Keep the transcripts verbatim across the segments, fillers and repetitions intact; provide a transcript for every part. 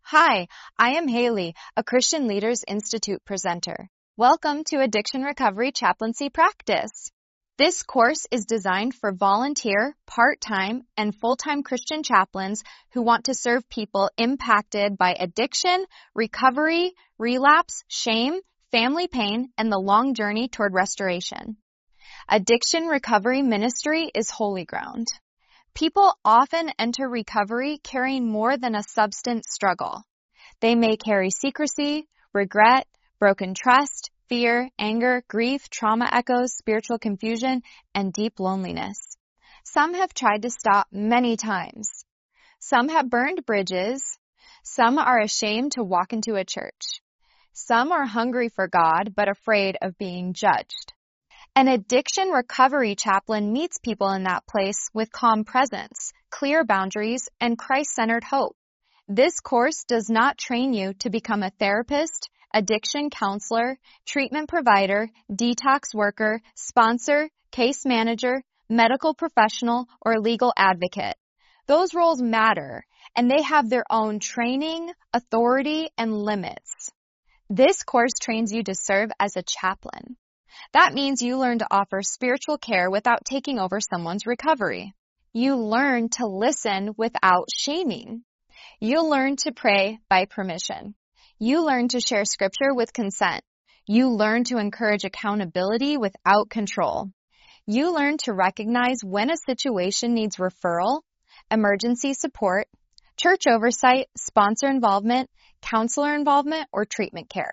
Hi, I am Haley, a Christian Leaders Institute presenter. Welcome to Addiction Recovery Chaplaincy Practice. This course is designed for volunteer, part-time, and full-time Christian chaplains who want to serve people impacted by addiction, recovery, relapse, shame, family pain, and the long journey toward restoration. Addiction recovery ministry is holy ground. People often enter recovery carrying more than a substance struggle. They may carry secrecy, regret, broken trust, fear, anger, grief, trauma echoes, spiritual confusion, and deep loneliness. Some have tried to stop many times. Some have burned bridges. Some are ashamed to walk into a church. Some are hungry for God but afraid of being judged. An addiction recovery chaplain meets people in that place with calm presence, clear boundaries, and Christ-centered hope. This course does not train you to become a therapist, addiction counselor, treatment provider, detox worker, sponsor, case manager, medical professional, or legal advocate. Those roles matter, and they have their own training, authority, and limits. This course trains you to serve as a chaplain. That means you learn to offer spiritual care without taking over someone's recovery. You learn to listen without shaming. You learn to pray by permission. You learn to share scripture with consent. You learn to encourage accountability without control. You learn to recognize when a situation needs referral, emergency support, church oversight, sponsor involvement, counselor involvement, or treatment care.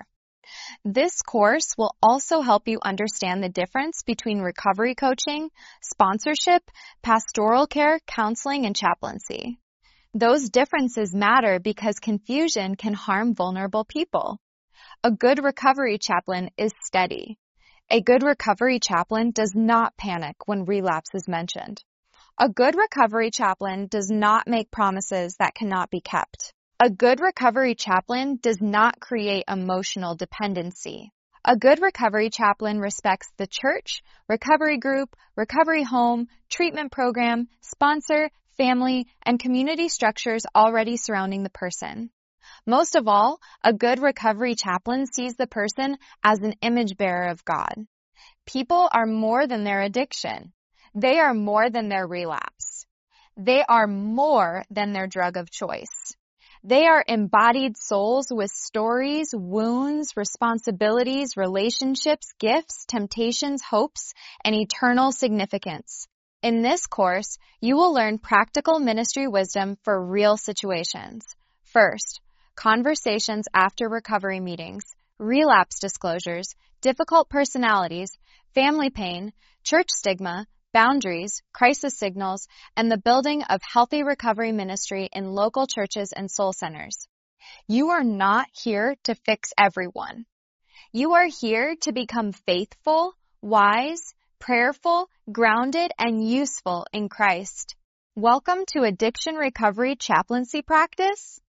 This course will also help you understand the difference between recovery coaching, sponsorship, pastoral care, counseling, and chaplaincy. Those differences matter because confusion can harm vulnerable people. A good recovery chaplain is steady. A good recovery chaplain does not panic when relapse is mentioned. A good recovery chaplain does not make promises that cannot be kept. A good recovery chaplain does not create emotional dependency. A good recovery chaplain respects the church, recovery group, recovery home, treatment program, sponsor, family, and community structures already surrounding the person. Most of all, a good recovery chaplain sees the person as an image bearer of God. People are more than their addiction. They are more than their relapse. They are more than their drug of choice. They are embodied souls with stories, wounds, responsibilities, relationships, gifts, temptations, hopes, and eternal significance. In this course, you will learn practical ministry wisdom for real situations. First, conversations after recovery meetings, relapse disclosures, difficult personalities, family pain, church stigma, boundaries, crisis signals, and the building of healthy recovery ministry in local churches and soul centers. You are not here to fix everyone. You are here to become faithful, wise, prayerful, grounded, and useful in Christ. Welcome to Addiction Recovery Chaplaincy Practice.